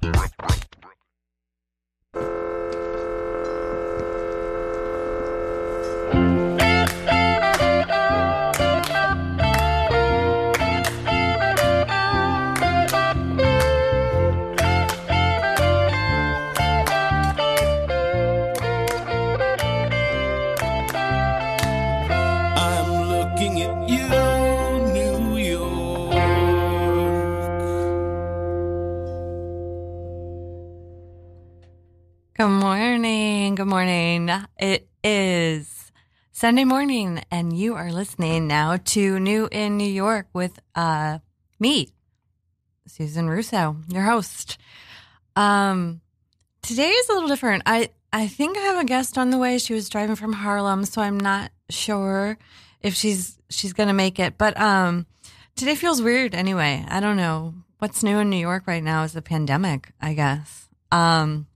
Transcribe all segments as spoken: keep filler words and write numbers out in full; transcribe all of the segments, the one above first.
Good morning. Good morning. It is Sunday morning, and you are listening now to New in New York with uh, me, Susan Russo, your host. Um, today is a little different. I, I think I have a guest on the way. She was driving from Harlem, so I'm not sure if she's she's going to make it. But um, today feels weird anyway. I don't know. What's new in New York right now is the pandemic, I guess. Um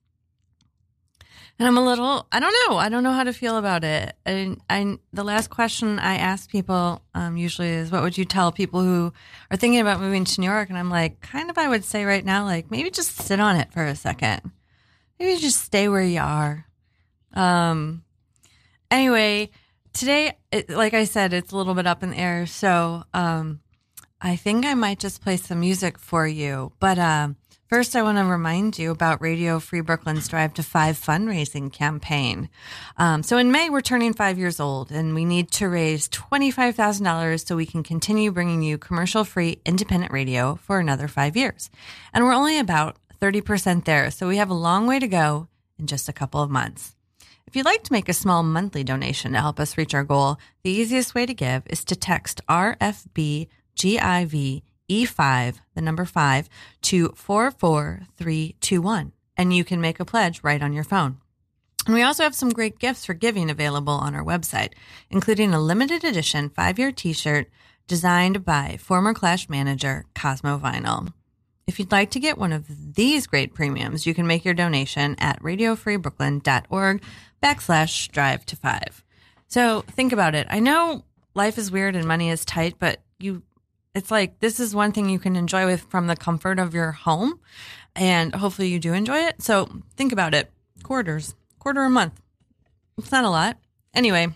And I'm a little, I don't know. I don't know how to feel about it. And I, the last question I ask people um, usually is, what would you tell people who are thinking about moving to New York? And I'm like, kind of, I would say right now, like, maybe just sit on it for a second. Maybe just stay where you are. Um. Anyway, today, it, like I said, it's a little bit up in the air. So um, I think I might just play some music for you. But um. First, I want to remind you about Radio Free Brooklyn's Drive to Five fundraising campaign. Um, so in May, we're turning five years old, and we need to raise twenty-five thousand dollars so we can continue bringing you commercial-free independent radio for another five years. And we're only about thirty percent there, so we have a long way to go in just a couple of months. If you'd like to make a small monthly donation to help us reach our goal, the easiest way to give is to text R F B G I V E five, the number five, to four four three two one, and you can make a pledge right on your phone. And we also have some great gifts for giving available on our website, including a limited edition five-year t-shirt designed by former Clash manager Cosmo Vinyl. If you'd like to get one of these great premiums, you can make your donation at radiofreebrooklyn.org backslash drive to five. So think about it. I know life is weird and money is tight, but you It's like this is one thing you can enjoy with from the comfort of your home, and hopefully you do enjoy it. So think about it. Quarters, quarter a month. It's not a lot. Anyway,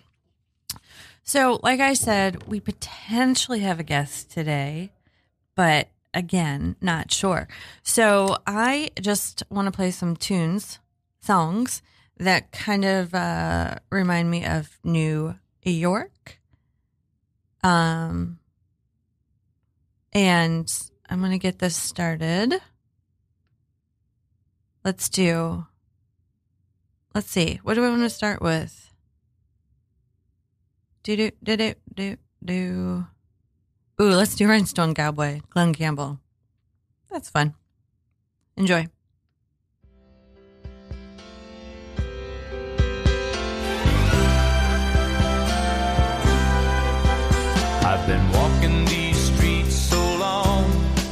so like I said, we potentially have a guest today, but again, not sure. So I just want to play some tunes, songs that kind of uh, remind me of New York. Um... And I'm going to get this started. Let's do, let's see. What do I want to start with? Do, do, do, do, do, do. Ooh, let's do Rhinestone Cowboy, Glenn Campbell. That's fun. Enjoy. I've been walking these streets so long,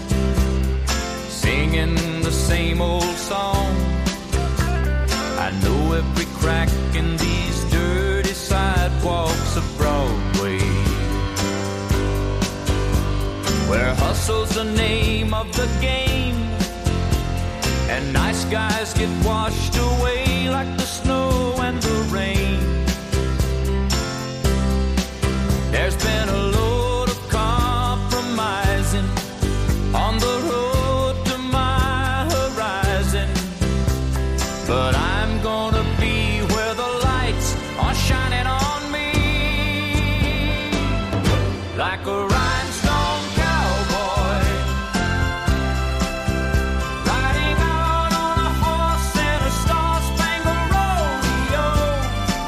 singing the same old song. I know every crack in these dirty sidewalks of Broadway, where hustle's the name of the game, and nice guys get washed away like the snow and the rain. There's been a load of compromising on the road to my horizon, but I'm gonna be where the lights are shining on me, like a rhinestone cowboy, riding out on a horse in a star-spangled rodeo.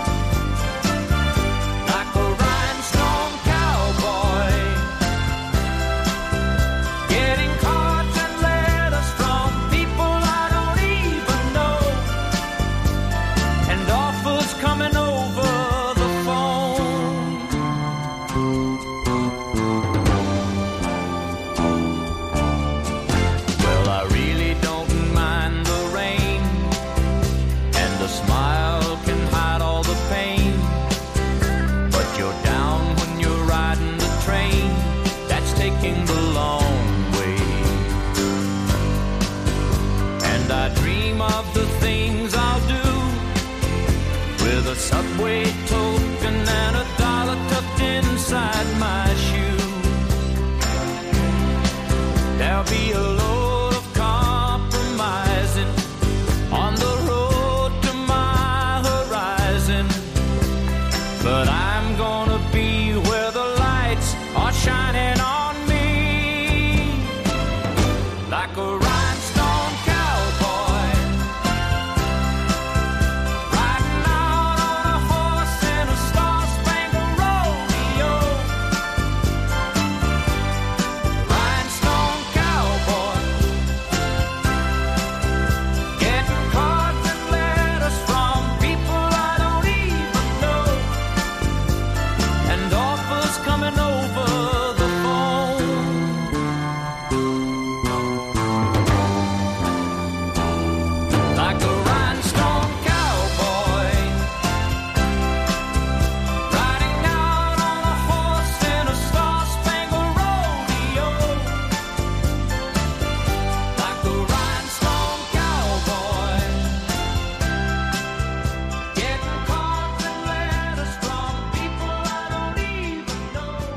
of the things I'll do with a Subway token and a dollar tucked inside my shoe. There'll be a load of compromising on the road to my horizon, but I'm gonna be where the lights are shining on me like a rhinestone cowboy riding out on a horse in a star-spangled rodeo. Rhinestone cowboy getting cards and letters from people I don't even know, and offers coming over the phone. Like a rhinestone cowboy riding out on a horse in a star-spangled rodeo. Like a rhinestone cowboy getting cards and letters from people I don't even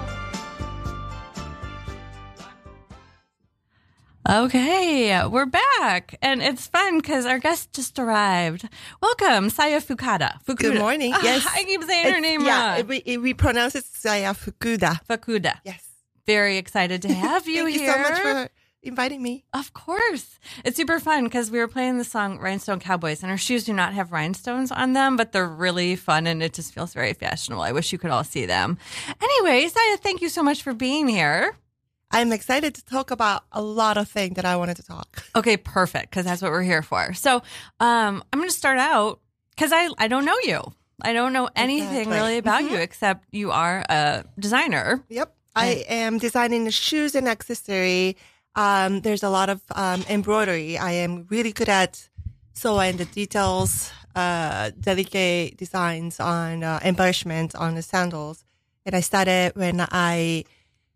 know. Okay, we're back, and it's fun because our guest just arrived. Welcome, Saya Fukuda. Fukuda. Good morning. Ah, Yes. I keep saying her It's- name yeah, wrong. it- we, it- we pronounce it Saya Fukuda. Fukuda. Yes. Very excited to have you Thank here. you so much for inviting me. Of course. It's super fun because we were playing the song Rhinestone Cowboys, and her shoes do not have rhinestones on them, but they're really fun, and it just feels very fashionable. I wish you could all see them. Anyway, Saya, thank you so much for being here. I'm excited to talk about a lot of things that I wanted to talk. Okay, perfect, because that's what we're here for. So um, I'm going to start out because I, I don't know you. I don't know anything Exactly. really about you except you are a designer. Yep. I am designing the shoes and accessory. Um, there's a lot of um, embroidery. I am really good at sewing the details, uh, delicate designs on uh, embellishments on the sandals. And I started when I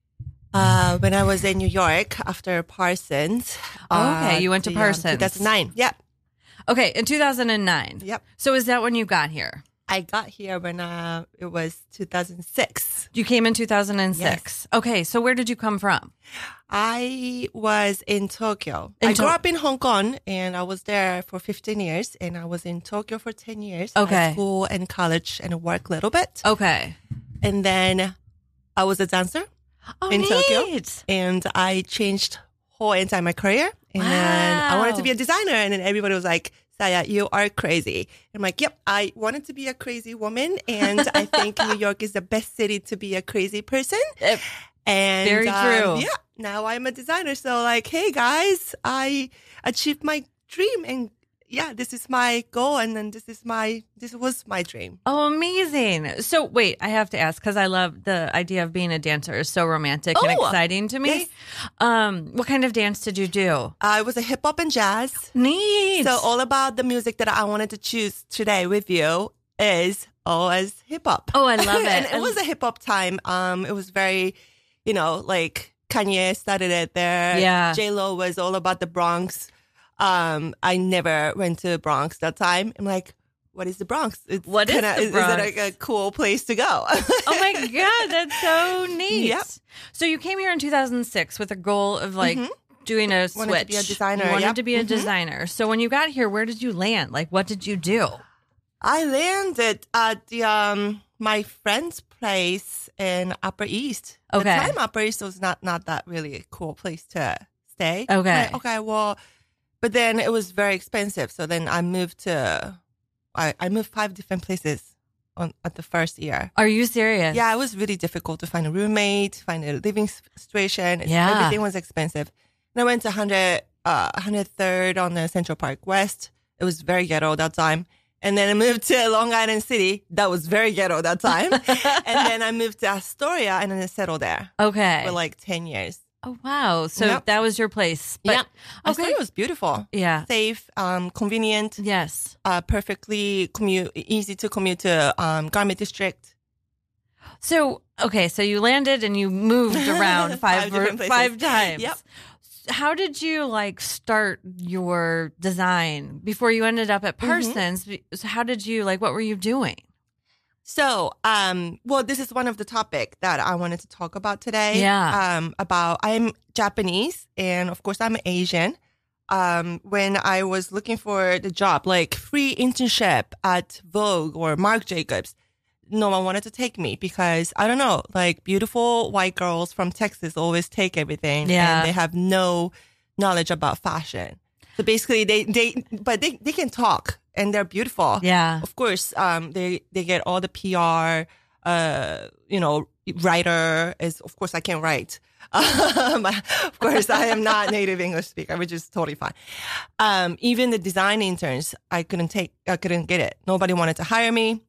uh, when I was in New York after Parsons. Oh, okay. Uh, You went to the, um, Parsons. two thousand nine. Yep. Okay, in two thousand nine. Yep. So is that when you got here? I got here when uh, it was two thousand six. You came in two thousand six. Okay, so where did you come from? I was in Tokyo. In I To- grew up in Hong Kong, and I was there for fifteen years, and I was in Tokyo for ten years. Okay. High school and college and work a little bit. Okay. And then I was a dancer, Oh, In neat. Tokyo? and I changed whole entire my career. And then I wanted to be a designer, and then everybody was like, Saya, you are crazy. I'm like, yep, I wanted to be a crazy woman, and I think New York is the best city to be a crazy person. Eh, And Very um, true. yeah, now I'm a designer. So like, hey guys, I achieved my dream, and yeah, this is my goal, and then this is my this was my dream. Oh, amazing. So wait, I have to ask because I love the idea of being a dancer is so romantic and Oh, exciting to me. yes. Um, what kind of dance did you do? I was a hip hop and jazz. Neat. So all about the music that I wanted to choose today with you is all as hip hop. Oh, I love it. And it was a hip hop time. Um, it was very, you know, like Kanye started it there. Yeah. J Lo was all about the Bronx. Um, I never went to Bronx that time. I'm like, what is the Bronx? It's What is kinda, the is, Bronx? Is it like a cool place to go? Oh my God, that's so neat. Yep. So you came here in two thousand six with a goal of like doing a switch. Wanted to be a designer, You wanted yep. to be a Mhm. designer. So when you got here, where did you land? Like, what did you do? I landed at the um my friend's place in Upper East. Okay. The time Upper East was not not that really a cool place to stay. Okay. Like, okay, well, but then it was very expensive. So then I moved to, I, I moved five different places on at the first year. Are you serious? Yeah, it was really difficult to find a roommate, find a living s- situation. It's- Yeah. Everything was expensive. And I went to one hundred, uh, one hundred third on the Central Park West. It was very ghetto that time. And then I moved to Long Island City. That was very ghetto that time. And then I moved to Astoria and then I settled there Okay. for like ten years. Oh wow! So Yep. that was your place. But, yeah. Okay. Astoria was beautiful. Yeah. Safe, um, convenient, Yes. uh, perfectly commute, easy to commute to um, Garment District. So okay, so you landed and you moved around five Five different or- places. five times. Yep. how did you like start your design before you ended up at Parsons? So how did you like, what were you doing? So, um, well, this is one of the topic that I wanted to talk about today. Yeah. Um, about I'm Japanese and of course I'm Asian. Um, when I was looking for the job, like free internship at Vogue or Marc Jacobs, no one wanted to take me because I don't know, like beautiful white girls from Texas always take everything. Yeah. And they have no knowledge about fashion. So basically they, they, but they, they can talk and they're beautiful. Yeah. Of course, um, they, they get all the P R, uh, you know, writer is, of course I can't write. Um, of course I am not native English speaker, which is totally fine. Um, even the design interns, I couldn't take, I couldn't get it. Nobody wanted to hire me.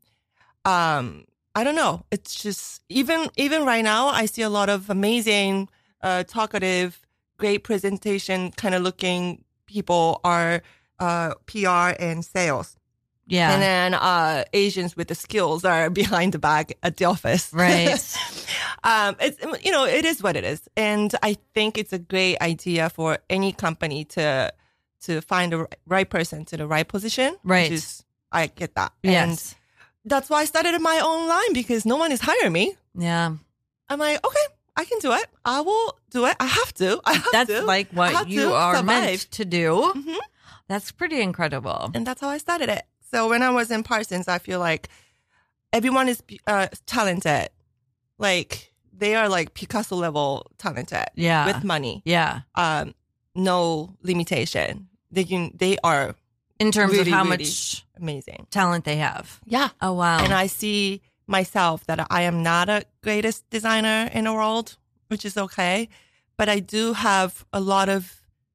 Um, I don't know. It's just, even, even right now, I see a lot of amazing, uh, talkative, great presentation kind of looking people are, uh, P R and sales. Yeah. And then, uh, Asians with the skills are behind the back at the office. Right. um, it's, you know, it is what it is. And I think it's a great idea for any company to, to find the right person to the right position. Right. Which is, I get that. Yes. And that's why I started my own line because no one is hiring me. Yeah. I'm like, okay, I can do it. I will do it. I have to. I have That's to. like I what have you to are survive. meant to do. Mhm. That's pretty incredible. And that's how I started it. So when I was in Parsons, I feel like everyone is uh, talented. Like they are like Picasso level talented. Yeah. With money. Yeah. Um, no limitation. They can. They are In terms really, of how really much amazing. talent they have. Yeah. Oh, wow. And I see myself that I am not a greatest designer in the world, which is okay. But I do have a lot of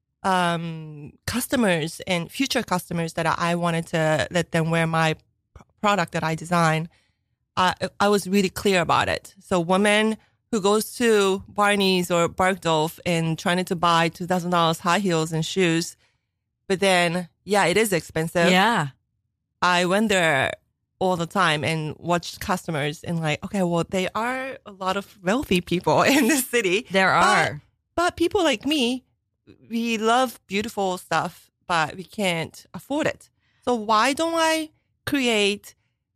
um, customers and future customers that I wanted to let them wear my p- product that I design. I, I was really clear about it. So women who goes to Barney's or Bergdorf and trying to buy two thousand dollars high heels and shoes, but then, yeah, it is expensive. Yeah. I went there all the time and watched customers and like, okay, well, they are a lot of wealthy people in this city. There are. But, but people like me, we love beautiful stuff, but we can't afford it. So why don't I create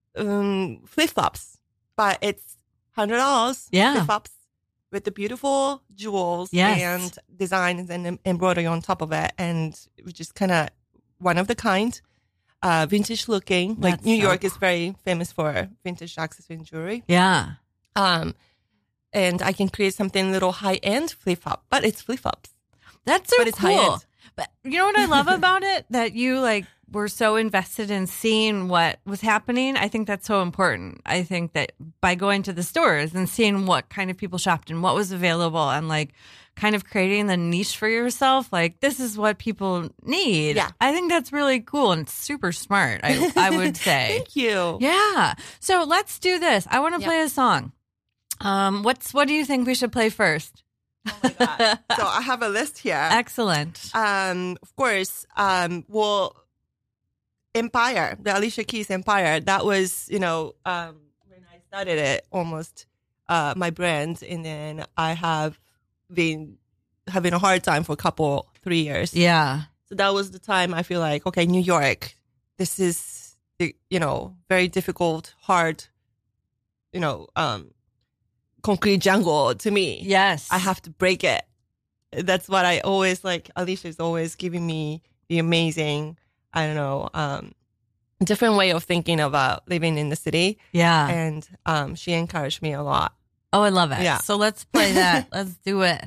um, flip-flops? But it's one hundred dollars Yeah. flip-flops with the beautiful jewels Yes. and designs and em- embroidery on top of it. And which is kind of one of the kind. Uh, vintage looking, like That's New so York is cool. very famous for vintage accessory and jewelry. Yeah. Um, and I can create something little high end flip flop, but it's flip flops. That's so But it's cool. high-end. But you know what I love about it? That you like were so invested in seeing what was happening. I think that's so important. I think that by going to the stores and seeing what kind of people shopped and what was available and like kind of creating the niche for yourself, like this is what people need. Yeah. I think that's really cool and super smart, I, I would say. Thank you. Yeah. So let's do this. I want to Yeah. play a song. Um, what's what do you think we should play first? Oh my God. So I have a list here. Excellent. Um, of course, um, well, Empire, the Alicia Keys Empire, that was, you know, um, when I started it, almost uh, my brand. And then I have been having a hard time for a couple, three years. Yeah. So that was the time I feel like, okay, New York, this is, you know, very difficult, hard, you know, um, concrete jungle to me. Yes. I have to break it. That's what I always like. Alicia is always giving me the amazing, I don't know, um, different way of thinking about living in the city. Yeah. And um, she encouraged me a lot. Oh, I love it. Yeah. So let's play that. Let's do it.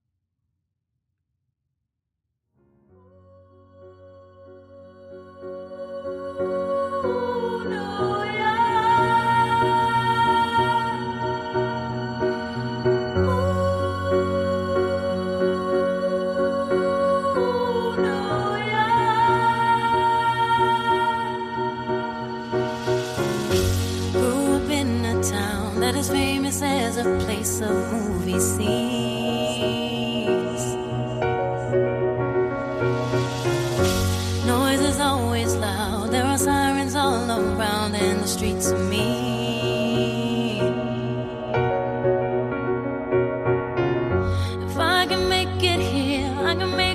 Grew up in a town that is famous as a place of movie scenes. Noise is always loud. There are sirens all around, and the streets are mean. If I can make it here, I can make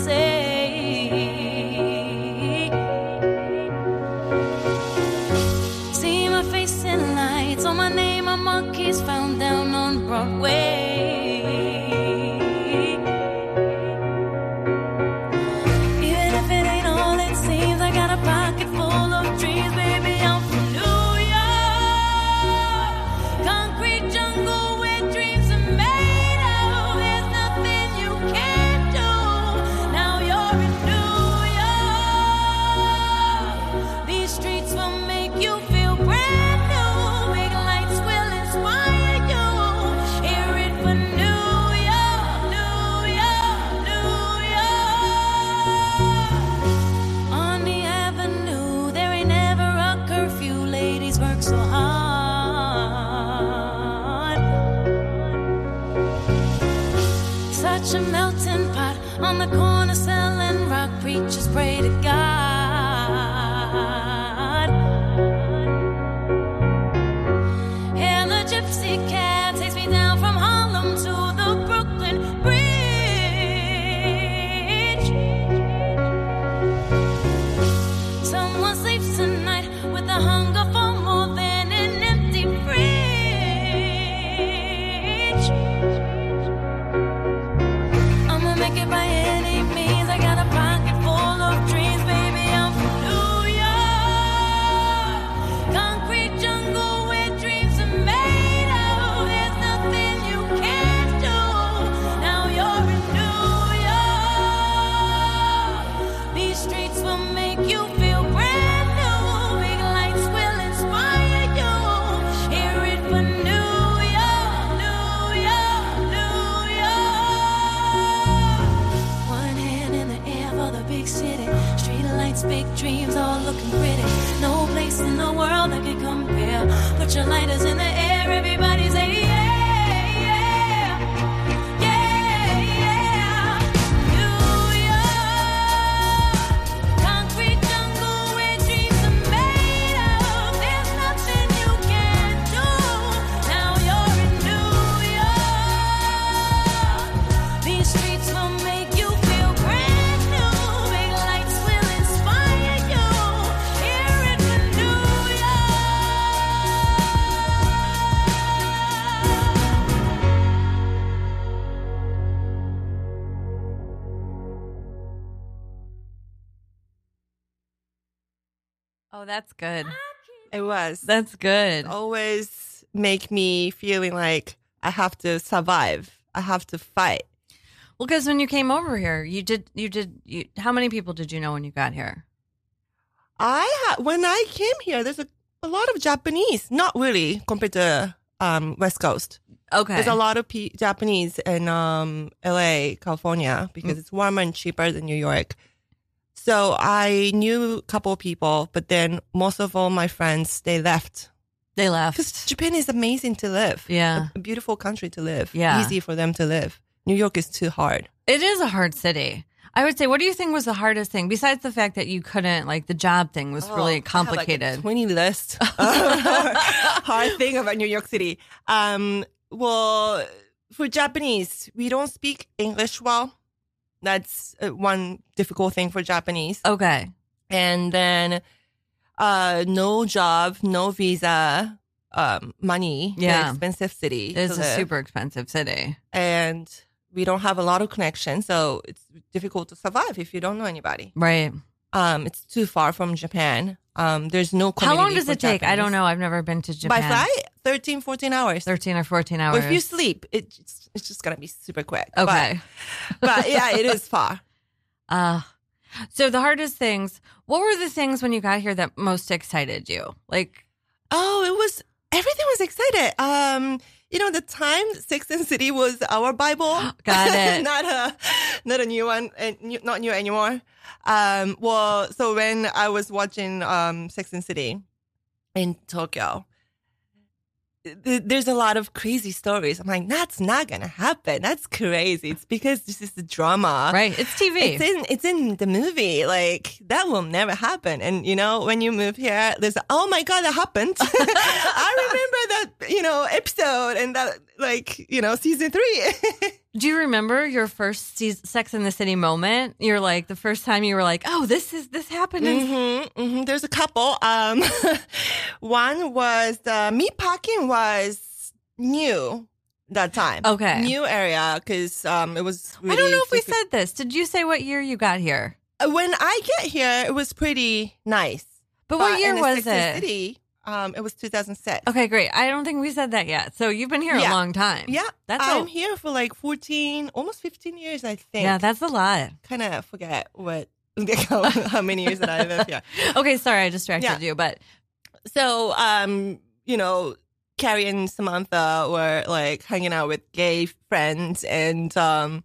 say. See my face in lights, on my name a monkey's found down on Broadway. Even if it ain't all it seems, I got a pocket full of dreams, baby, I'm from New York. Concrete jungle where dreams are made of. There's nothing you can't do. Now you're in New York. These streets will make you feel brand new. Big lights will inspire you. Hear it for New York, New York, New York. On the avenue, there ain't never a curfew. Ladies work so hard. Such a melting pot on the corner selling rock. Preachers pray to God. And the gypsy cab takes me down from Harlem to the Brooklyn Bridge. Someone sleeps tonight with a hunger for more than an empty fridge. I'ma make it by any means. I got a pocket full of dreams, baby, I'm from New York. Concrete jungle where dreams are made of. There's nothing you can't do. Now you're in New York. These streets will make you feel brand new. Big lights will inspire you. Hear it for New York, New York, New York. One hand in the air for the big city. Street lights, big dreams, all looking pretty. No place in the world that can compare. Put your lighters in the air, everybody say yeah, yeah, yeah, yeah. New York, concrete jungle where dreams are made of. There's nothing you can't do. Now you're in New York. These streets will make you feel brand new. Big lights will inspire you. Hear it for New Oh, that's good. It was. That's good. Always make me feeling like I have to survive. I have to fight. Well, because when you came over here, you did, you did, you, how many people did you know when you got here? I ha- when I came here, there's a, a lot of Japanese. Not really compared to um, West Coast. Okay. There's a lot of P- Japanese in um, L A, California, because Mm. it's warmer and cheaper than New York. So I knew a couple of people, but then most of all my friends, they left. They Because left. Japan is amazing to live. Yeah. A beautiful country to live. Yeah. Easy for them to live. New York is too hard. It is a hard city. I would say, what do you think was the hardest thing? Besides the fact that you couldn't, like, the job thing was really complicated. I have like a twenty list hard thing about New York City. Um, well, for Japanese, we don't speak English well. That's uh, one difficult thing for Japanese. Okay. And then uh, no job, no visa, um, money. Yeah. Very expensive city. It is to a live. super expensive city. And we don't have a lot of connections, so it's difficult to survive if you don't know anybody. Right. Um, it's too far from Japan. Um, there's no How community long does for it take? I Japanese. don't know. I've never been to Japan. By flight, thirteen, fourteen hours. thirteen or fourteen Or hours. if you sleep, it, it's, it's just going to be super quick. Okay. But, but yeah, it is far. Uh, so the hardest things, what were the things when you got here that most excited you? Like, Oh, it was, everything was excited. Um, you know, the time Sex and City was our Bible. Got it. not a, not a new one, and new, not new anymore. Um, well, so when I was watching um Sex and City in Tokyo, th- there's a lot of crazy stories. I'm like, that's not gonna happen. That's crazy. It's because this is the drama. right. It's T V. It's in it's in the movie. Like that will never happen. And you know, when you move here, there's oh my god, that happened. I remember that you know episode and that like you know season three. Do you remember your first se- Sex in the City moment? You're like the first time you were like, "Oh, this is this happened." In- Mm-hmm, mm-hmm. There's a couple. Um, one was the meat packing was new that time. Okay. New area because um, it was. Really I don't know if we freaking- said this. Did you say what year you got here? When I get here, it was pretty nice. But what year in the was Sex and the it? City, um, it was two thousand six. Okay, great. I don't think we said that yet. So you've been here a Yeah. long time. Yeah, That's I'm a, here for like fourteen, almost fifteen years, I think. yeah, that's a lot. Kind of forget what how many years that I live here. Okay, sorry, I distracted Yeah. you, but So, um, you know, Carrie and Samantha were like hanging out with gay friends, and um,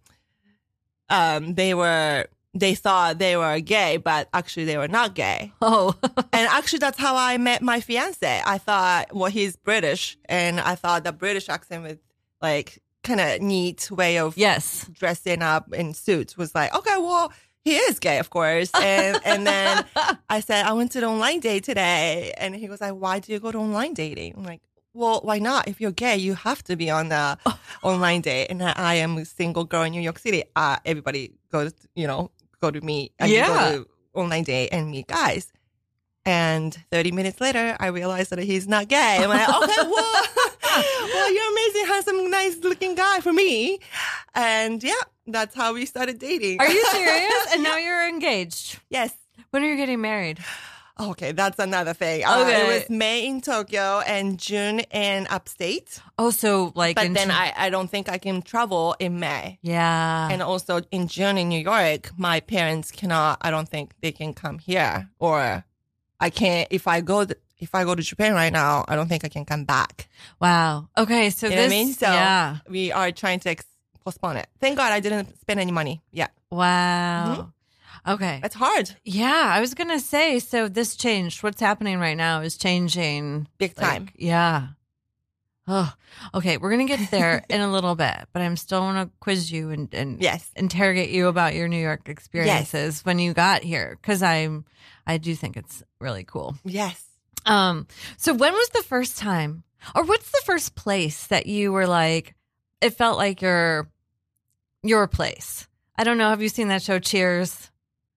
um, they were they thought they were gay, but actually they were not gay. oh, And actually, that's how I met my fiance. I thought, well, he's British, and I thought the British accent was like kind of neat way of yes. dressing up in suits was like, okay, well, he is gay, of course. And and then I said, I went to the online date today, and he was like, why do you go to online dating? I'm like, well, why not? If you're gay, you have to be on the online date. And I am a single girl in New York City. Uh, everybody goes, you know, go to meet, uh, Yeah. go to online date and meet guys. And thirty minutes later, I realized that he's not gay. I'm like, okay, well, well, you're amazing, handsome, nice looking guy for me. And yeah, that's how we started dating. Are you serious? And now you're engaged. Yes. When are you getting married? Okay, that's another thing. Uh, Okay. it was May in Tokyo and June in upstate. Oh, so like, But in then t- I, I don't think I can travel in May. yeah. And also in June in New York, my parents cannot, I don't think they can come here. Or I can't, if I go, th- if I go to Japan right now, I don't think I can come back. Wow. Okay, so You know this, what I mean? So yeah. we are trying to ex- postpone it. Thank God I didn't spend any money. Yeah. Wow. Okay. It's hard. Yeah, I was gonna say. So this changed. What's happening right now is changing Big like, time. yeah. Oh, okay. We're gonna get there in a little bit, but I'm still want to quiz you and, and Yes. interrogate you about your New York experiences when you got here, because I'm, I do think it's really cool. Yes. Um. So when was the first time, or what's the first place that you were like, it felt like your, your place? I don't know. Have you seen that show Cheers?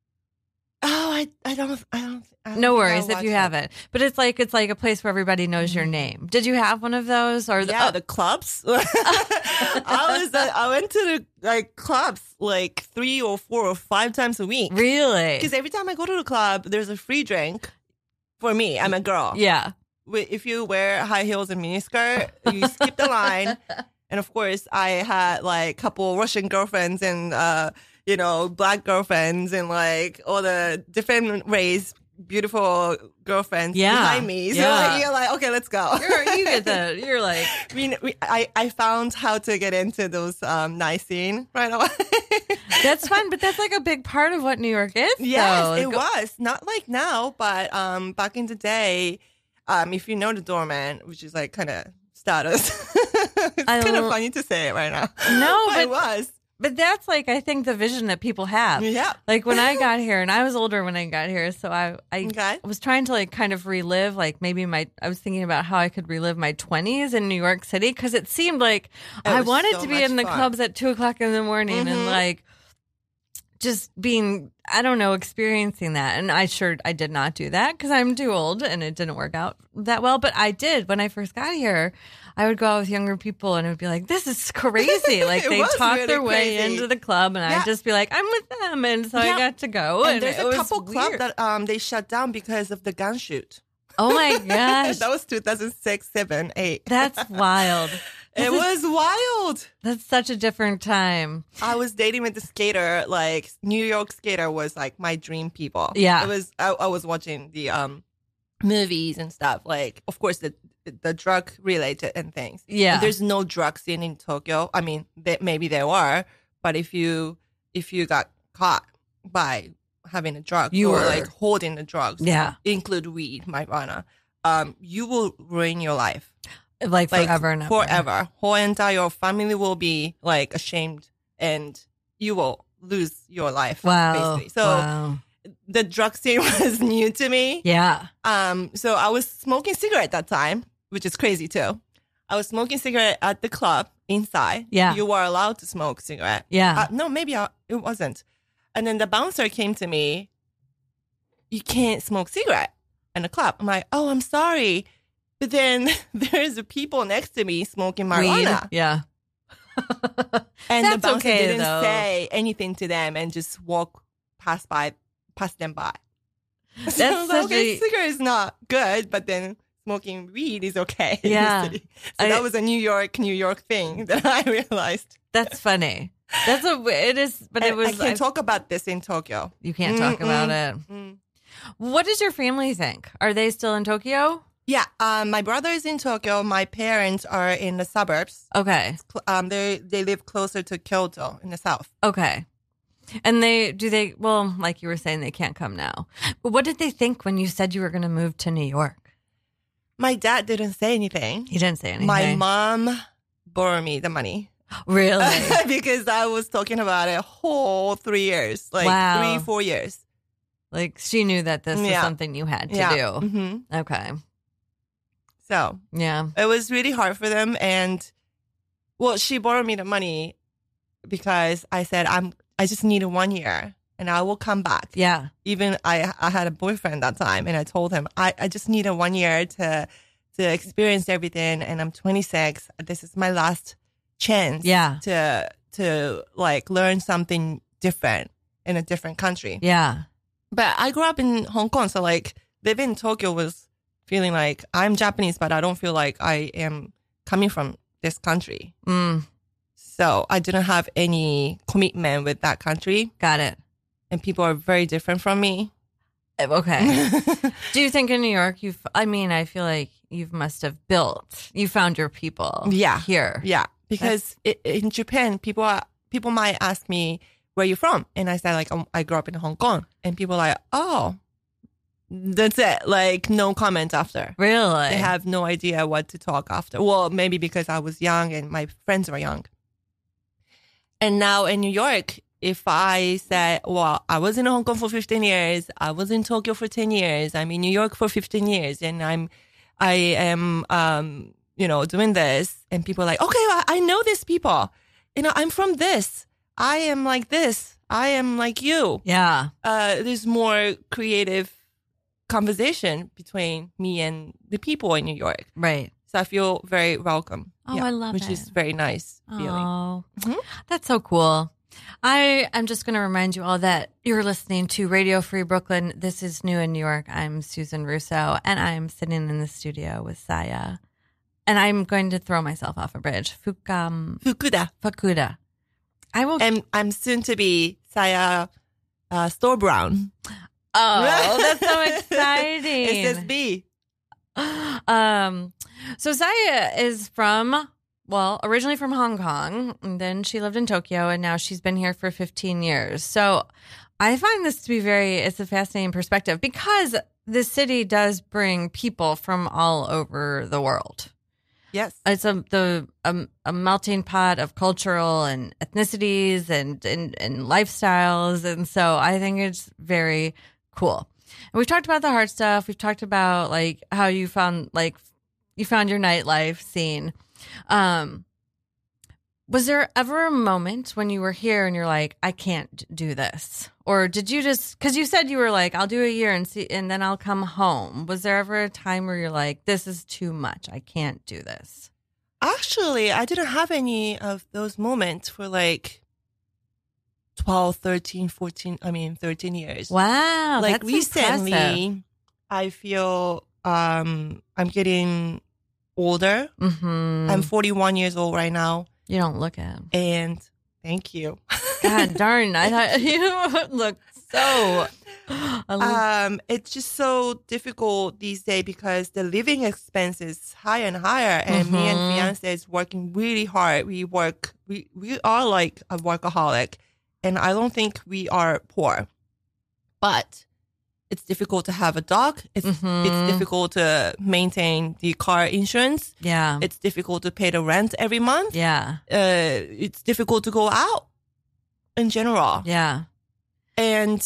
Oh, I, I don't, I don't. I don't No think I worries if watched you it. haven't. But it's like it's like a place where everybody knows your name. Did you have one of those or the, Yeah, oh, the clubs. I was, uh, I went to the like clubs like three or four or five times a week. really? Because every time I go to the club, there's a free drink for me. I'm a girl. Yeah. Wi- If you wear high heels and miniskirt, you skip the line. And of course, I had like a couple Russian girlfriends and, uh, you know, black girlfriends and like all the different race, beautiful girlfriends Yeah. behind me. So Yeah. like, you're like, okay, let's go. You're, you get the you're like I mean, we, I, I found how to get into those um, nice scene right away. that's fun, but that's like a big part of what New York is. Yes, though. it Go- was. Not like now, but um, back in the day, um, if you know the doorman, which is like kind of status. It's I kind of l- funny to say it right now. No, but, but it was. but that's like I think the vision that people have. Yeah. Like when I got here, and I was older when I got here, so I I Okay. was trying to like kind of relive, like maybe my I was thinking about how I could relive my twenties in New York City because it seemed like It I was wanted so to be much in the fun. clubs at two o'clock in the morning and Mhm. like just being I don't know experiencing that, and I sure I did not do that because I'm too old and it didn't work out that well. But I did when I first got here. I would go out with younger people and it would be like, this is crazy. Like It they was talk really their way crazy. into the club and Yeah. I'd just be like, I'm with them. And so I Yeah. got to go. And And, there's it a was couple clubs weird. that um they shut down because of the gun shoot. Oh my gosh. That was two thousand six, seven, eight. That's wild. It was wild. That's such a different time. I was dating with the skater, like New York skater was like my dream people. Yeah. It was I, I was watching the um movies and stuff. Like of course the the drug related and things. Yeah. There's no drug scene in Tokyo. I mean, they, maybe there are, but if you if you got caught by having a drug You or were- like holding the drugs, Yeah. include weed, marijuana, um, you will ruin your life. Like Like forever and ever. forever. Whole entire family will be like ashamed and you will lose your life. Wow. Basically. So wow. the drug scene was new to me. Yeah. Um, so I was smoking cigarette that time, which is crazy too. I was smoking cigarette at the club inside. Yeah. You were allowed to smoke cigarette. Yeah. Uh, no, maybe I, it wasn't. And then the bouncer came to me. You can't smoke cigarette in the club. I'm like, oh, I'm sorry. But then there's people next to me smoking marijuana. Weed. Yeah. And the That's bouncer okay, didn't though. say anything to them and just walk past by, pass them by. So That's I was like, such okay, a- cigarette is not good, but then smoking weed is okay. in Yeah. the city. So I- that was a New York, New York thing that I realized. That's funny. That's a, it is, but it And was, I can't I- talk about this in Tokyo. you can't talk Mm-mm. about it. Mm. What does your family think? Are they still in Tokyo? Yeah, um, my brother is in Tokyo. My parents are in the suburbs. Okay. Cl- Um, they they live closer to Kyoto in the south. Okay. And they, do they, well, like you were saying, they can't come now. But what did they think when you said you were going to move to New York? My dad didn't say anything. He didn't say anything. My mom borrowed me the money Really? because I was talking about it whole three years, like Wow. three, four years. Like she knew that this was Yeah. something you had to yeah. do. hmm Okay. So Yeah. it was really hard for them. And well, she borrowed me the money because I said, I'm, I just need one year and I will come back. Yeah. Even I, I had a boyfriend that time and I told him, I, I just need a one year to, to experience everything. And I'm twenty-six. This is my last chance Yeah. to, to like learn something different in a different country. Yeah. But I grew up in Hong Kong. So like living in Tokyo was feeling like I'm Japanese, but I don't feel like I am coming from this country. Mm, So I didn't have any commitment with that country. got it. And people are very different from me. Okay. Do you think in New York you've, I mean, I feel like you must have built, you found your people Yeah. here. Yeah. Because it, in Japan, people are, people might ask me, where you from? And I said, like, um, I grew up in Hong Kong. And people are like, oh, that's it. Like, no comment after. Really? They have no idea what to talk after. Well, maybe because I was young and my friends were young. And now in New York, if I say, well, I was in Hong Kong for fifteen years, I was in Tokyo for ten years, I'm in New York for fifteen years, and I'm, I am, um, you know, doing this, and people are like, okay, I, I know these people. You know, I'm from this. I am like this. I am like you. Yeah. Uh, there's more creative conversation between me and the people in New York. Right. So I feel very welcome. Oh, I love which it. is very nice feeling. Oh, Mhm. that's so cool. I am just going to remind you all that you're listening to Radio Free Brooklyn. This is New in New York. I'm Susan Russo, and I'm sitting in the studio with Saya. And I'm going to throw myself off a bridge. Fukam Fukuda. Fukuda. I will. And I'm soon to be Saya uh, Store Brown. Oh, that's so exciting. S S B. Um, so Saya is from, well, originally from Hong Kong, and then she lived in Tokyo, and now she's been here for fifteen years. So I find this to be very, it's a fascinating perspective because the city does bring people from all over the world. Yes. It's a the um, a melting pot of cultural and ethnicities and, and and lifestyles, and so I think it's very cool. And we've talked about the hard stuff. We've talked about like how you found like you found your nightlife scene. Um, was there ever a moment when you were here and you're like, I can't do this? Or did you just, because you said you were like, I'll do a year and see, and then I'll come home. Was there ever a time where you're like, this is too much. I can't do this? Actually, I didn't have any of those moments for like twelve, thirteen, fourteen, I mean, thirteen years. Wow. like that's recently, impressive. I feel um, I'm getting older. Mhm. I'm forty-one years old right now. You don't look at him. And thank you. God darn. I thought you look so. I love- um, it's just so difficult these days because the living expense is higher and higher. And me and Mhm. fiance is working really hard. We work, we, we are like a workaholic. And I don't think we are poor. But it's difficult to have a dog. It's, Mhm. it's difficult to maintain the car insurance. yeah. It's difficult to pay the rent every month. yeah. Uh, it's difficult to go out in general. Yeah. And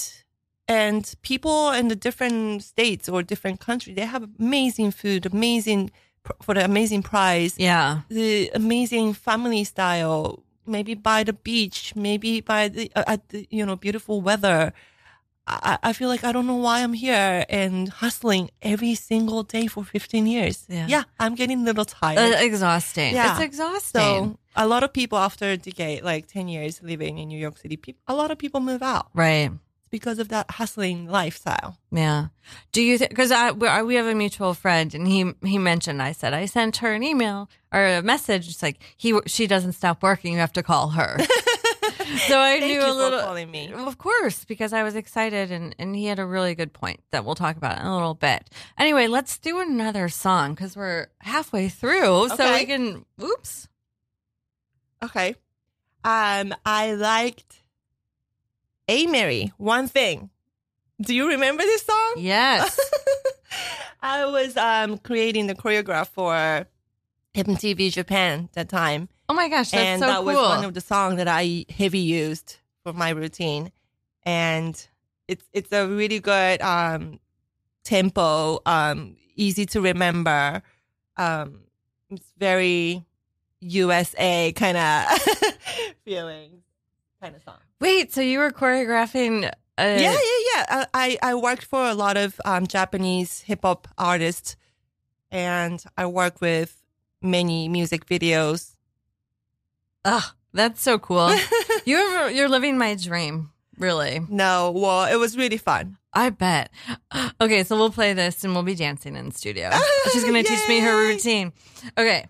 and people in the different states or different countries, they have amazing food, amazing for the amazing price, Yeah. the amazing family style, maybe by the beach, maybe by the, uh, at the, you know, beautiful weather. I, I feel like I don't know why I'm here and hustling every single day for fifteen years. Yeah. Yeah, I'm getting a little tired. Uh, exhausting. Yeah. It's exhausting. So a lot of people after a decade, like ten years living in New York City, people, a lot of people move out right. because of that hustling lifestyle. Yeah. Do you think, because I, we we have a mutual friend and he, he mentioned, I said, I sent her an email or a message. It's like, he, she doesn't stop working. You have to call her. So I Thank knew you a little. for calling me. Of course, because I was excited and, and he had a really good point that we'll talk about in a little bit. Anyway, let's do another song because we're halfway through. So Okay. we can, oops. Okay. Um, I liked A Mary, One Thing. Do you remember this song? Yes. I was um creating the choreograph for M T V Japan that time. Oh my gosh, that's and so that cool. was one of the songs that I heavy used for my routine. And it's it's a really good um tempo, um, easy to remember. Um, it's very U S A kind of feeling kind of song. Wait, so you were choreographing? A- Yeah, yeah, yeah. I, I worked for a lot of um, Japanese hip hop artists, and I work with many music videos. Ugh, that's so cool. You're you're living my dream, really. No, well, it was really fun. I bet. Okay, so we'll play this and we'll be dancing in the studio. She's going to teach me her Yay! routine. Okay.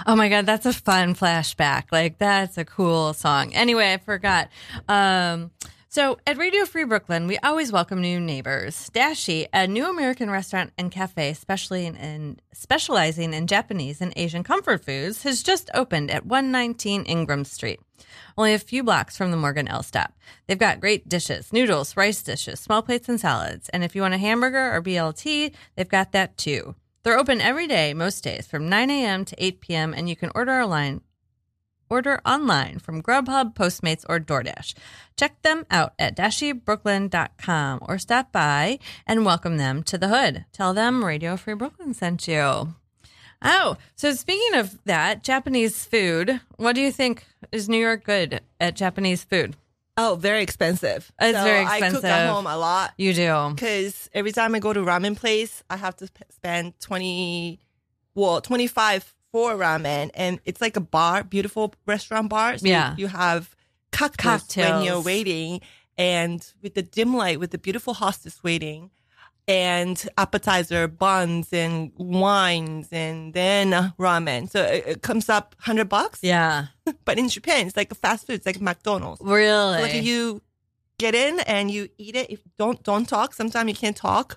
Oh my God, that's a fun flashback. Like, that's a cool song. Anyway, I forgot. Um, so at Radio Free Brooklyn, we always welcome new neighbors. Dashi, a new American restaurant and cafe especially in, in specializing in Japanese and Asian comfort foods, has just opened at one nineteen Ingram Street, only a few blocks from the Morgan L stop. They've got great dishes, noodles, rice dishes, small plates, and salads. And if you want a hamburger or B L T, they've got that too. They're open every day, most days, from nine a.m. to eight p.m., and you can order online, order online from Grubhub, Postmates, or DoorDash. Check them out at dashi brooklyn dot com or stop by and welcome them to the hood. Tell them Radio Free Brooklyn sent you. Oh, so speaking of that, Japanese food, what do you think is New York good at Japanese food? Oh, very expensive. It's so very I cook expensive. at home a lot. You do. Because every time I go to ramen place, I have to sp- spend twenty, well, twenty-five for ramen. And it's like a bar, beautiful restaurant bar. So Yeah. you have cocktails, Cocktails. when you're waiting. And with the dim light, with the beautiful hostess waiting. And appetizer, buns, and wines, and then uh, ramen. So it, it comes up one hundred bucks. Yeah. But in Japan, it's like a fast food. It's like McDonald's. Really? Like you get in and you eat it. If don't don't talk. Sometimes you can't talk.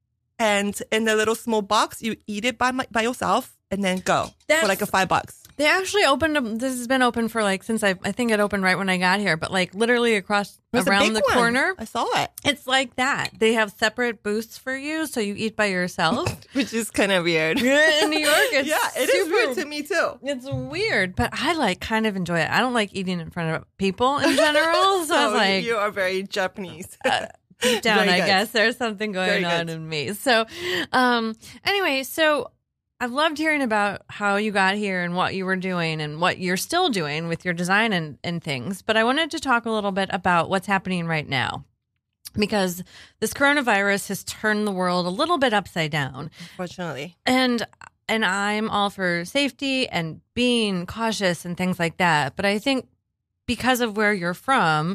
And in the little small box, you eat it by my, by yourself and then go That's- for like a five bucks. They actually opened, a- this has been open for like, since I, I think it opened right when I got here, but like literally across, There's a around big the one. corner. I saw it, It's like that. They have separate booths for you, so you eat by yourself. which is kind of weird. In New York, it's yeah, it is super- weird to me too. It's weird, but I like kind of enjoy it. I don't like eating in front of people in general, so I was So like, you are very Japanese. deep down, Very I good. guess there's something going Very on good. in me. So, um, anyway, so I've loved hearing about how you got here and what you were doing and what you're still doing with your design and, and things. But I wanted to talk a little bit about what's happening right now, because this coronavirus has turned the world a little bit upside down. Unfortunately, And and I'm all for safety and being cautious and things like that. But I think because of where you're from,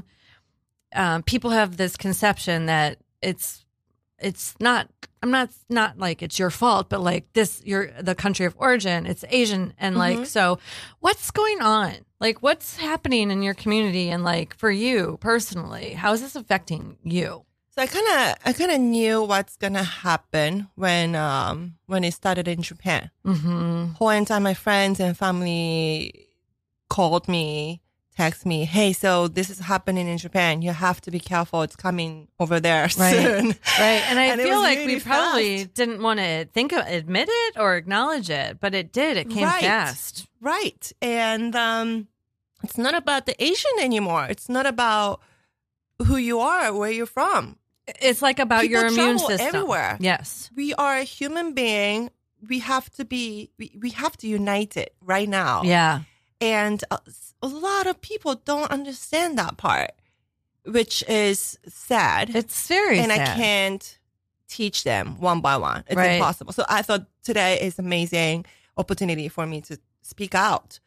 um, people have this conception that it's it's not. I'm not not like it's your fault, but like this, you're the country of origin. It's Asian, and like Mhm. so. What's going on? Like, what's happening in your community, and like for you personally, how is this affecting you? so I kind of I kind of knew what's gonna happen when um when it started in Japan. Mm-hmm. Whole entire my friends and family called me, text me, hey, so this is happening in Japan. You have to be careful. It's coming over there Right. soon. Right. And I And it feel was like really we probably fast. didn't want to think of, admit it or acknowledge it, but it did. It came Right. fast. Right. And um, it's not about the Asian anymore. It's not about who you are, where you're from. It's like about People your immune travel system. everywhere. Yes. We are a human being. We have to be, we, we have to unite it right now. Yeah. And a, a lot of people don't understand that part, which is sad. It's very and sad. I can't teach them one by one. It's Right. impossible. So I thought today is amazing opportunity for me to speak out.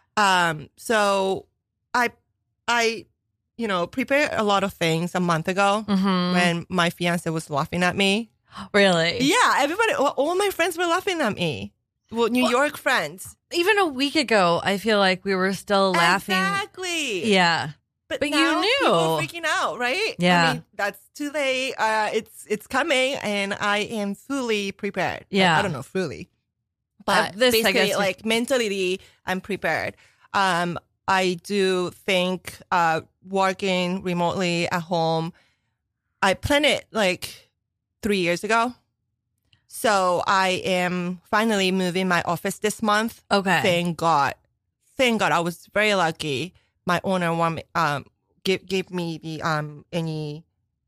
Um, so I, I, you know, prepared a lot of things a month ago Mhm. when my fiance was laughing at me. Really? Yeah, everybody, all all my friends were laughing at me. Well, New York friends. Even a week ago, I feel like we were still laughing. Exactly. Yeah. But, But you now knew. people are freaking out, right? Yeah. I mean, that's too late. Uh, it's it's coming, and I am fully prepared. Yeah. I, I don't know fully, Uh, but this, I basically, guess you- like mentally, I'm prepared. Um, I do think uh, working remotely at home. I planned it like three years ago, so I am finally moving my office this month. Okay. Thank God. Thank God. I was very lucky. My owner want me, um gave gave me the um any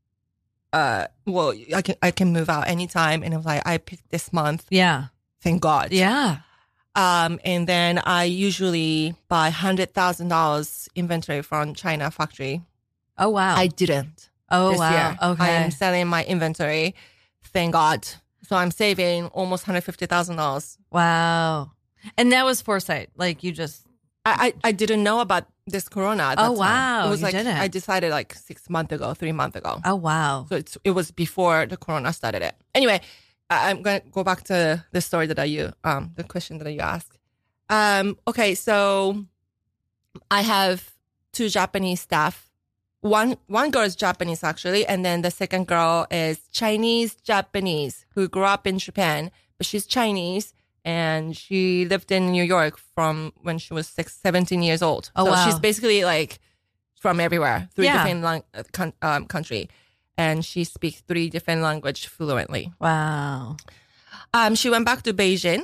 uh well I can I can move out anytime, and I was like, I picked this month. Yeah. Thank God. Yeah. Um and then I usually buy hundred thousand dollars inventory from China factory. Oh, wow. I didn't oh, this wow. year. I Okay. am selling my inventory. Thank God. So I'm saving almost hundred fifty thousand dollars. Wow. And that was foresight. Like you just, I, I I didn't know about this corona. At that Oh, time. wow, It was you like didn't. I decided like six months ago, three months ago. oh, wow. So it's it was before the corona started. It anyway. I, I'm gonna go back to the story that you um the question that you asked. Um, okay, so I have two Japanese staff. One one girl is Japanese actually, and then the second girl is Chinese Japanese who grew up in Japan, but she's Chinese and she lived in New York from when she was six, seventeen years old. Oh, so wow. she's basically like from everywhere, three Yeah. different lang- uh, con- um, country, and she speaks three different language fluently. Wow. Um, she went back to Beijing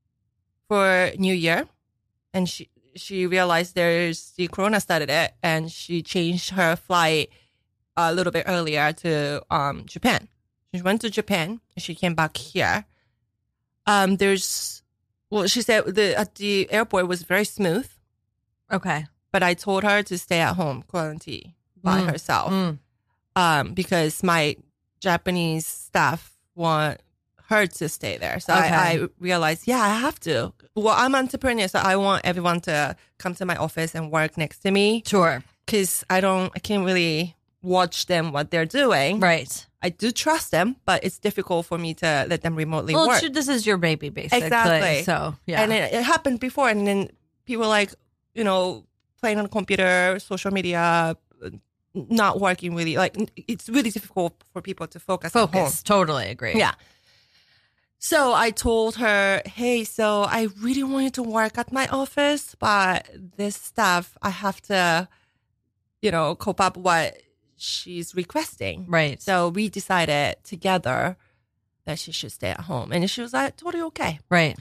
for New Year, and she she realized there's the corona started it, and she changed her flight a little bit earlier to um Japan. She went to Japan, and she came back here. Um, there's well, she said the at the airport was very smooth, Okay. but I told her to stay at home, quarantine by Mm. herself, Mm. um, because my Japanese staff want her to stay there. So Okay. I, I realized, yeah, I have to. Well, I'm an entrepreneur, so I want everyone to come to my office and work next to me Sure. because I don't, I can't really watch them what they're doing. Right. I do trust them, but it's difficult for me to let them remotely Well, work. it's- this is your baby, basically. Exactly. So, yeah. And it, it happened before, and then people like, you know, playing on the computer, social media, not working really. Like, it's really difficult for people to focus. at home. Focus. Totally agree. Yeah. So I told her, hey, so I really wanted to work at my office, but this stuff, I have to, you know, cope up what she's requesting. Right. So we decided together that she should stay at home. And she was like, totally okay. Right.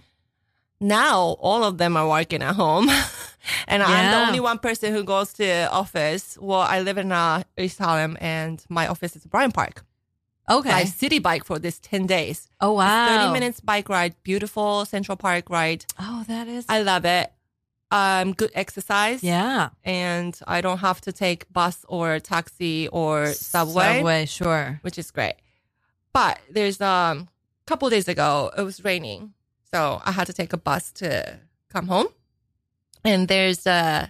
Now all of them are working at home. And I'm the Yeah. only one person who goes to office. Well, I live in uh, East Harlem and my office is Bryant Park. Okay. I city bike for this ten days. Oh, wow. thirty minutes bike ride, beautiful Central Park ride. Oh, that is. I love it. Um, good exercise. yeah. And I don't have to take bus or taxi or subway, Subway, sure. which is great. But there's um, a couple days ago, it was raining. So I had to take a bus to come home. And there's a,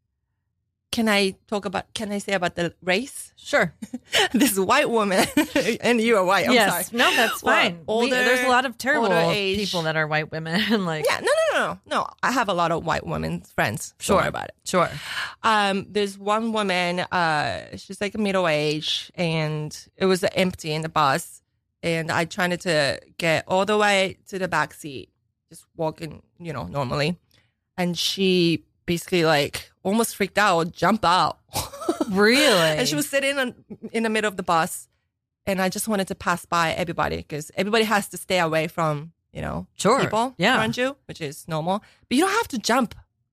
can I talk about, can I say about the race? Sure. This white woman, and you are white, I'm yes. sorry. No, that's Well, fine. We- older- there's a lot of terrible older age. people that are white women. and like, Yeah, no, no, no, no. No, I have a lot of white women friends. Don't Sure. worry about it. sure. Um, there's one woman, uh, she's like middle age, and it was empty in the bus. And I tried to get all the way to the back seat, just walking, you know, normally. And she basically like almost freaked out, jumped out. Really? And she was sitting on, in the middle of the bus. And I just wanted to pass by everybody because everybody has to stay away from, you know, Sure. people Yeah. around you, which is normal. But you don't have to jump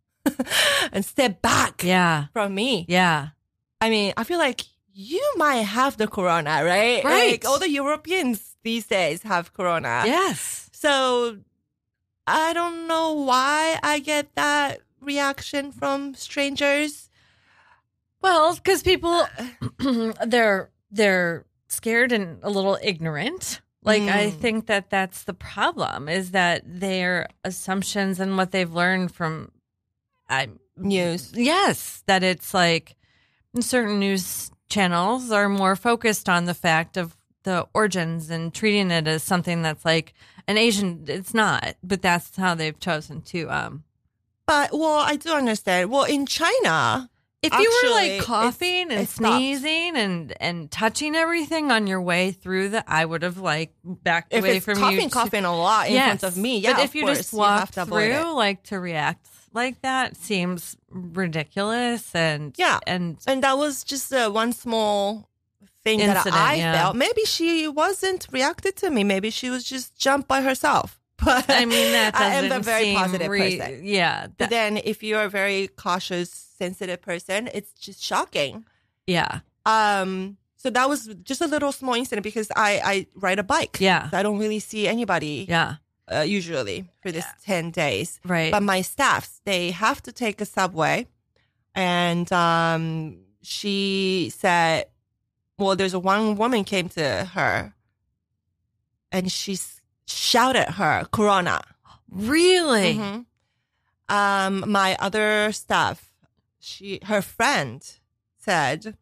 and step back Yeah. from me. Yeah. I mean, I feel like you might have the corona, right? Right. Like all the Europeans these days have corona. Yes. So I don't know why I get that reaction from strangers. Well, because people, they're they're scared and a little ignorant. Like, I Mm. think that that's the problem, is that their assumptions and what they've learned from, I News. yes, that it's like certain news channels are more focused on the fact of the origins and treating it as something that's like an Asian. It's not, but that's how they've chosen to. Um, But, well, I do understand. Well, in China, if you were Actually, like coughing it's- and it stopped. sneezing and and touching everything on your way through the, I would have like backed if away it's from coughing, you. to- coughing a lot in Yes. front of me, yeah, but if of you course, just you have walk to avoid it. through, like to react like that seems ridiculous and Yeah. and And that was just uh, one small thing that Incident, I yeah. felt. Maybe she wasn't reacted to me. Maybe she was just jumped by herself. But I mean that I doesn't am a very seem positive re- person. Yeah, But that- then if you're a very cautious, sensitive person, it's just shocking. yeah, Um, so that was just a little small incident because I, I ride a bike. Yeah. So I don't really see anybody yeah, uh, usually for this ten days. right. But my staffs, they have to take a subway. And um, she said, well, there's a one woman came to her and she s- shouted her, Corona. really? Mhm. Um, my other staff, she, her friend said,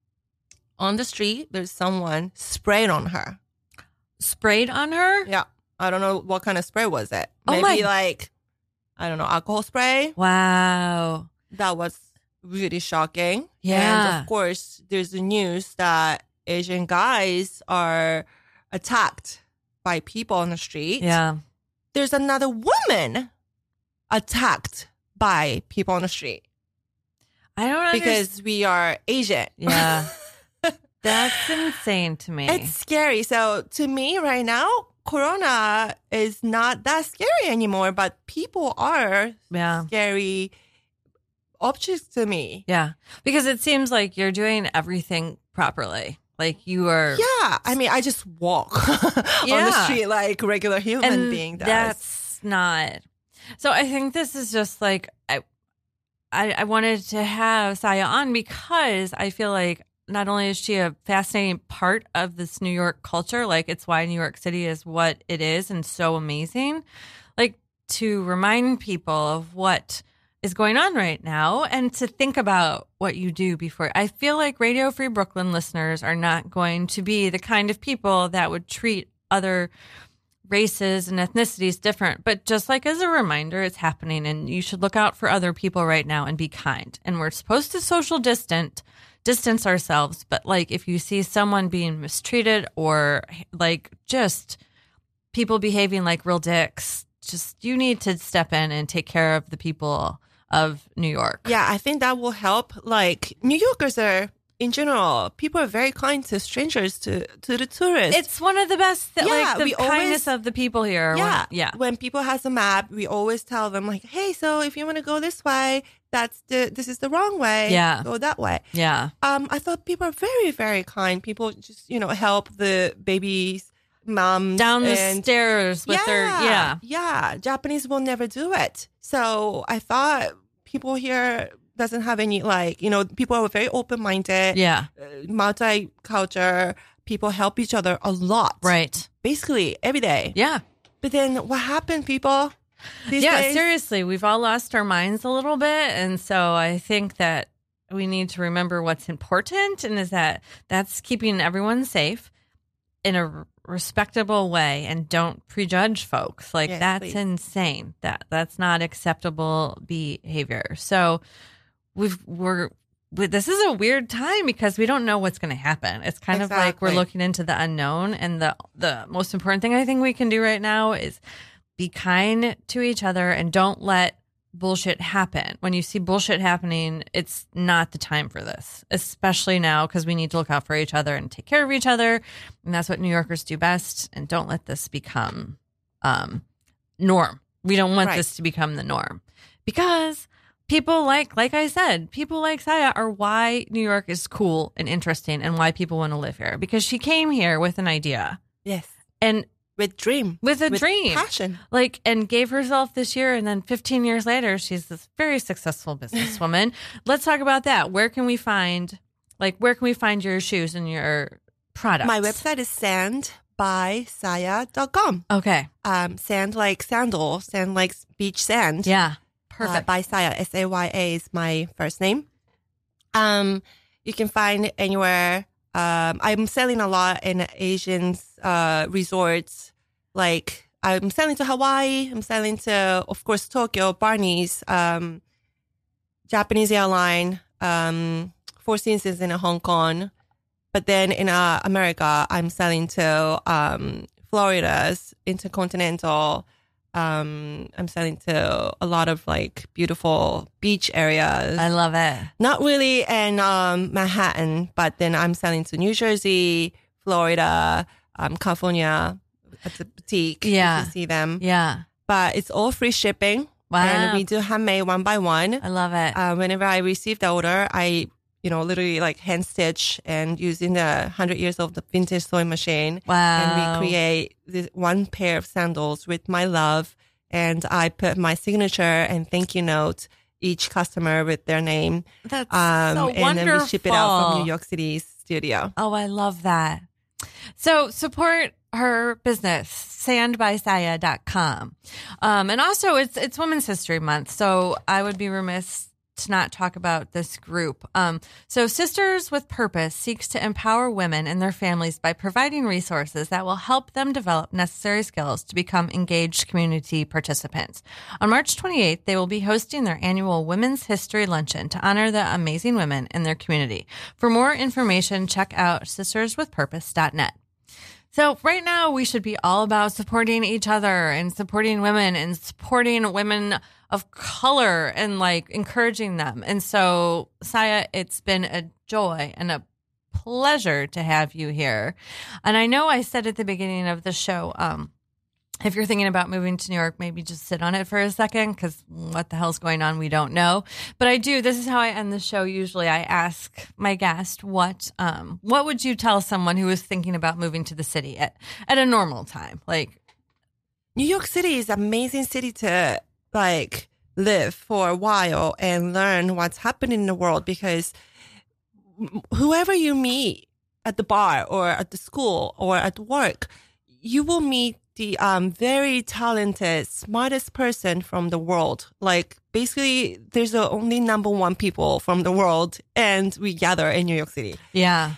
on the street, there's someone sprayed on her. Sprayed on her? Yeah. I don't know what kind of spray was it. Oh Maybe my- like, I don't know, alcohol spray. Wow. That was really shocking. Yeah. And of course, there's the news that Asian guys are attacked by people on the street. Yeah. There's another woman attacked by people on the street I don't understand. because we are Asian. Yeah. That's insane to me. It's scary. So to me right now, Corona is not that scary anymore, but people are yeah. scary objects to me. Yeah. Because it seems like you're doing everything properly. Like you are. Yeah. I mean, I just walk on Yeah. the street like regular human and being does. that's not. So I think this is just like, I, I, I wanted to have Saya on because I feel like not only is she a fascinating part of this New York culture, like it's why New York City is what it is and so amazing, like to remind people of what is going on right now and to think about what you do before. I feel like Radio Free Brooklyn listeners are not going to be the kind of people that would treat other races and ethnicities different. But just like as a reminder, it's happening and you should look out for other people right now and be kind. And we're supposed to social distant, distance ourselves. But like if you see someone being mistreated or like just people behaving like real dicks, just you need to step in and take care of the people of New York. Yeah, I think that will help. Like New Yorkers are, in general, people are very kind to strangers, to, to the tourists. It's one of the best, th- Yeah, like the we kindness always- of the people here. yeah, When, yeah. When people has a map, we always tell them like, "Hey, so if you want to go this way, that's the this is the wrong way. Yeah. Go that way." Yeah. Um, I thought people are very, very kind. People just you know help the babies, moms Down the and stairs with yeah, their, yeah. yeah. Japanese will never do it. So I thought people here doesn't have any like you know people are very open minded. Yeah. Uh, multicultural. People help each other a lot. Right. Basically every day. Yeah. But then what happened, people? These yeah, days? seriously, we've all lost our minds a little bit. And so I think that we need to remember what's important and is that that's keeping everyone safe in a r- respectable way and don't prejudge folks. Like Yes, that's please. insane. That that's not acceptable behavior. So we've we're we- this is a weird time because we don't know what's going to happen. It's kind of like we're Exactly. looking into the unknown, and the the most important thing I think we can do right now is be kind to each other and don't let bullshit happen. When you see bullshit happening, it's not the time for this, especially now because we need to look out for each other and take care of each other. And that's what New Yorkers do best. And don't let this become um, norm. We don't want Right. this to become the norm because people like, like I said, people like Saya are why New York is cool and interesting and why people want to live here because she came here with an idea Yes. and With dream. with a With dream. passion. Like, and gave herself this year. And then fifteen years later, she's this very successful businesswoman. Let's talk about that. Where can we find, like, where can we find your shoes and your products? My website is sand by saya dot com. Okay. Um, sand like sandal, sand like beach sand. Yeah. Uh, Perfect. by Saya, S A Y A is my first name. Um, you can find it anywhere. Um, I'm selling a lot in Asian uh, resorts. Like I'm selling to Hawaii. I'm selling to, of course, Tokyo, Barney's, um, Japanese airline, um, Four Seasons in Hong Kong. But then in uh, America, I'm selling to um, Florida's Intercontinental. Um, I'm selling to a lot of like beautiful beach areas. I love it. Not really in um, Manhattan, but then I'm selling to New Jersey, Florida, um, California at the boutique. Yeah. You can see them. Yeah. But it's all free shipping. Wow. And we do handmade one by one. I love it. Uh, whenever I receive the order, I, you know, literally like hand stitch and using the hundred years of the vintage sewing machine. wow. And we create this one pair of sandals with my love. And I put my signature and thank you note each customer with their name. That's Um, so and wonderful. then we ship it out from New York City's studio. Oh, I love that. So support her business, sand by saya dot com. Um, and also it's it's Women's History Month. So I would be remiss to not talk about this group. Um, so Sisters with Purpose seeks to empower women and their families by providing resources that will help them develop necessary skills to become engaged community participants. On March twenty-eighth, they will be hosting their annual Women's History Luncheon to honor the amazing women in their community. For more information, check out sisters with purpose dot net. So right now we should be all about supporting each other and supporting women and supporting women of color and like encouraging them. And so, Saya, it's been a joy and a pleasure to have you here. And I know I said at the beginning of the show, um, if you're thinking about moving to New York, maybe just sit on it for a second because what the hell's going on, we don't know. But I do. This is how I end the show. Usually I ask my guest, what um, what would you tell someone who is thinking about moving to the city at, at a normal time? Like, New York City is an amazing city to like live for a while and learn what's happening in the world, because whoever you meet at the bar or at the school or at work, you will meet the um, very talented, smartest person from the world. Like basically there's the only number one people from the world and we gather in New York City. yeah,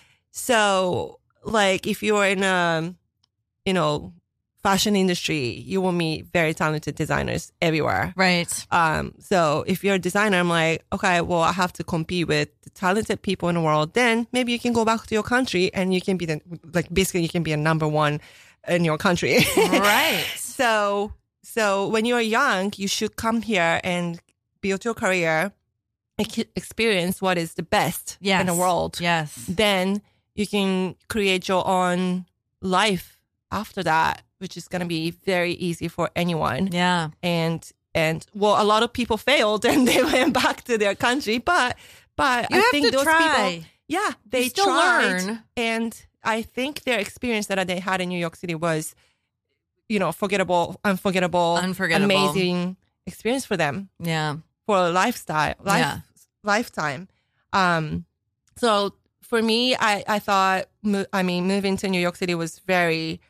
So like if you're in a, you know, fashion industry, you will meet very talented designers everywhere. right. Um, so if you're a designer, I'm like, okay, well, I have to compete with the talented people in the world. Then maybe you can go back to your country and you can be the, like, basically you can be a number one in your country. Right. So, so when you're young, you should come here and build your career, ex- experience what is the best Yes. in the world. Yes. Then you can create your own life after that, which is going to be very easy for anyone. Yeah. And, and well, a lot of people failed and they went back to their country, but, but You I have think to those try. people, yeah, they still tried. learn. And I think their experience that they had in New York City was, you know, forgettable, unforgettable, Unforgettable. amazing experience for them Yeah. for a lifestyle, life, Yeah. lifetime. Um, so for me, I, I thought, mo- I mean, moving to New York City was very,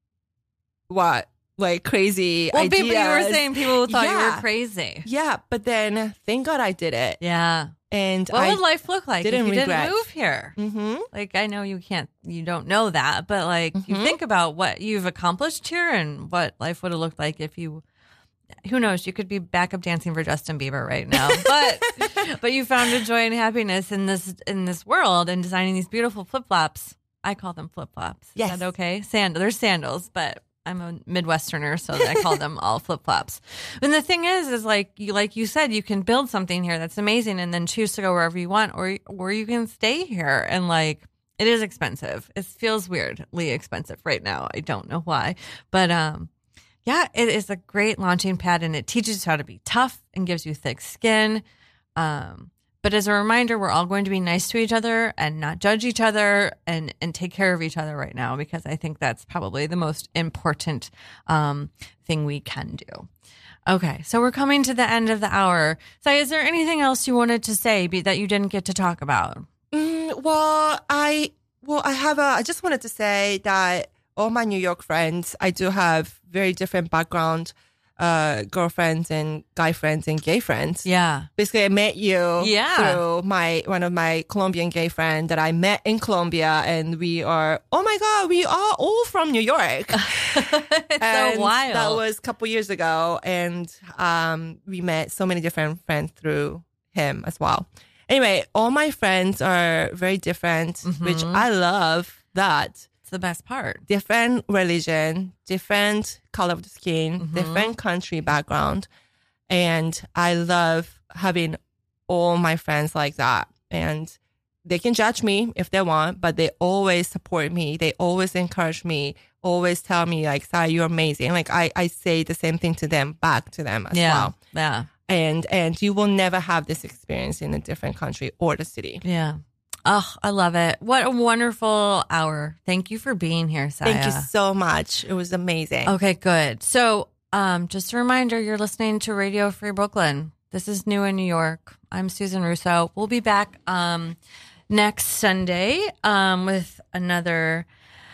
what, like crazy Well, ideas. people, you were saying people thought you Yeah. were crazy. Yeah, but then thank God I did it. Yeah. And What I would life look like didn't if you regret. didn't move here? hmm Like, I know you can't, you don't know that, but like, you Mhm. think about what you've accomplished here and what life would have looked like if you, who knows, you could be back up dancing for Justin Bieber right now, but, but you found a joy and happiness in this, in this world and designing these beautiful flip flops. I call them flip flops. Yes. Is that okay? Sand, they're sandals, but I'm a Midwesterner, so I call them all flip flops. And the thing is, is like you, like you said, you can build something here that's amazing, and then choose to go wherever you want, or or you can stay here. And like, it is expensive. It feels weirdly expensive right now. I don't know why, but um, yeah, it is a great launching pad, and it teaches you how to be tough and gives you thick skin. Um, But as a reminder, we're all going to be nice to each other and not judge each other and, and take care of each other right now, because I think that's probably the most important um, thing we can do. Okay, so we're coming to the end of the hour. So is there anything else you wanted to say be, that you didn't get to talk about? Mm, well, I well, I have a. I just wanted to say that all my New York friends, I do have very different background, uh, girlfriends and guy friends and gay friends. Yeah. Basically, I met you Yeah. through my one of my Colombian gay friend that I met in Colombia, and we are. Oh my God, we are all from New York. It's And so wild. That was a couple years ago, and um, we met so many different friends through him as well. Anyway, all my friends are very different, which I love that. It's the best part. Different religion, different color of the skin, different country background. And I love having all my friends like that. And they can judge me if they want, but they always support me. They always encourage me, always tell me like, Sai, you're amazing. Like I, I say the same thing to them, back to them as Yeah. well. Yeah. And, and you will never have this experience in a different country or the city. Yeah. Oh, I love it. What a wonderful hour. Thank you for being here, Saya. Thank you so much. It was amazing. Okay, good. So, um, just a reminder, you're listening to Radio Free Brooklyn. This is New in New York. I'm Susan Russo. We'll be back um, next Sunday um, with another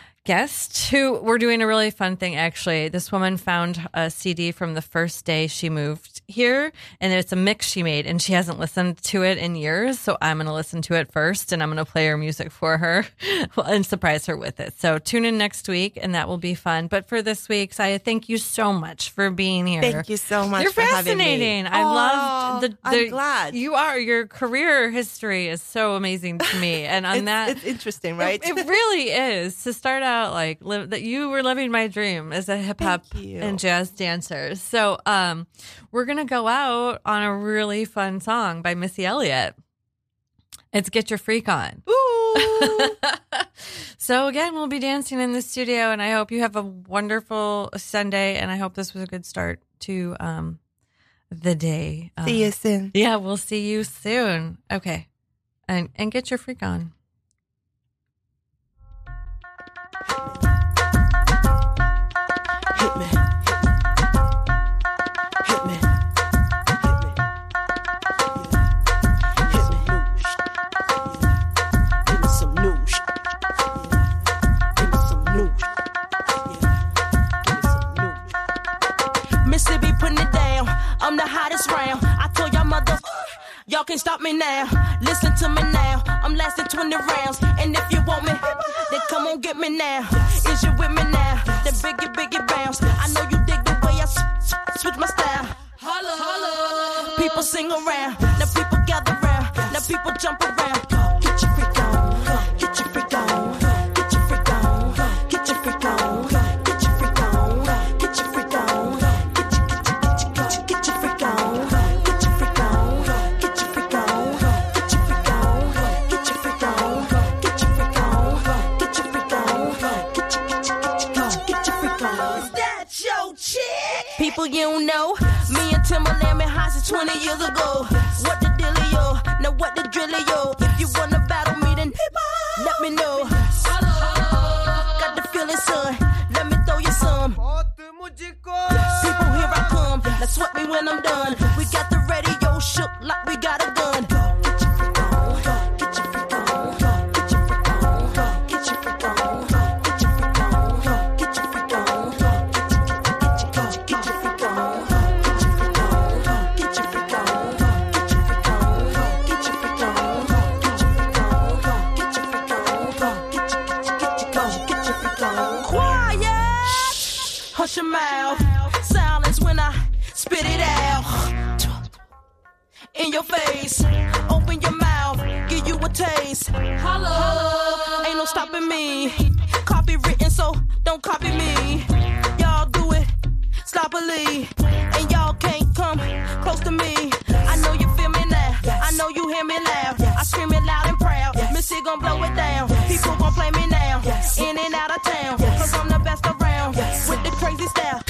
guest who we're doing a really fun thing, actually. This woman found a C D from the first day she moved here, and it's a mix she made, and she hasn't listened to it in years. So I'm going to listen to it first, and I'm going to play her music for her and surprise her with it. So tune in next week, and that will be fun. But for this week, Saya, thank you so much for being here. Thank you so much. You're for fascinating. Having me. I oh, love the, the. I'm glad you are. Your career history is so amazing to me, and on it's, that, it's interesting, right? It, it really is to start out like live, that you were living my dream as a hip hop and jazz dancer. So, um, we're gonna go out on a really fun song by Missy Elliott. It's "Get Your Freak On." Ooh. So again, we'll be dancing in the studio, and I hope you have a wonderful Sunday. And I hope this was a good start to um the day. Um, See you soon. Yeah, we'll see you soon. Okay, and and get your freak on. Hit me. Hit me. Hit me. Give me some news. Give me some news. Give me some news. Mississippi putting it down. I'm the hottest round. I told y'all mother, y'all can't stop me now. Listen to me now. I'm lasting twenty rounds. And if you want me, then come on get me now. Is you with me now? Then biggie, biggie bounce. I know you dig the way I s- s- switch my style. Holla, holla. People sing around. Now people gather round. Now people jump around. Get your freak on. Get your freak on. Get your freak on. Get your freak on. Get your freak on. Get your freak on. Get your, get your, get your, get your freak on. Get your freak on. Get your freak on. Get your freak on. Get your freak on. Get your freak on. Get your freak on. Get your, get your, get your, get your freak on. Is that your chick? People you don't know. Me and Timberland been high since twenty years ago. What the dealio? Now what the drillio? If you wanna battle me, then let me know. Got the feeling, son. Let me throw you some. People, here I come. Now sweat me when I'm done. We got the radio shook like we got a gun. Get your freak on. Get your freak on. Get your freak on. Get your freak on. Get your freak on. Get your freak on. Get your freak on. Get your freak on. Get your freak on. Get your freak on. Get your freak on. Get your freak on. Get your freak on. Get your, get your, get your freak on. Quiet. Hush your mouth. Silence when I spit it out. In your face. Open your mouth. Give you a taste. Hello. Ain't no stopping me. Copy written, so don't copy me. Y'all do it sloppily. And y'all can't come close to me. I know you feel me now. I know you hear me loud. I scream it loud and proud. Missy gon' blow it down. People gon' play me now. In and out of town. Cause I'm the best around. With the crazy style.